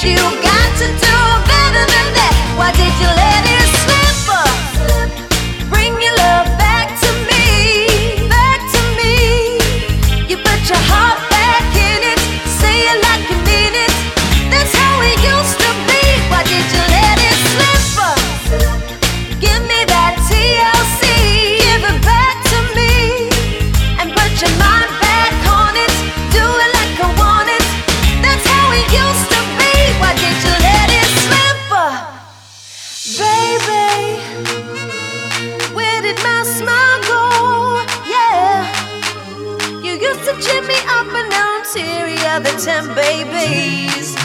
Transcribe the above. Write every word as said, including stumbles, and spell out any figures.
You got to do better than that. Why did you let it slip? Bring your love back to me, back to me. You put your heart back in it, say it like you mean it. That's how it used to be. Why did you let it slip? Give me that T L C, give it back to me, and put your mind back on it. Do it like I want it. That's how it used to be. Why did you let it slip? Baby, where did my smile go? Yeah, you used to cheer me up, and now I'm teary of the ten babies.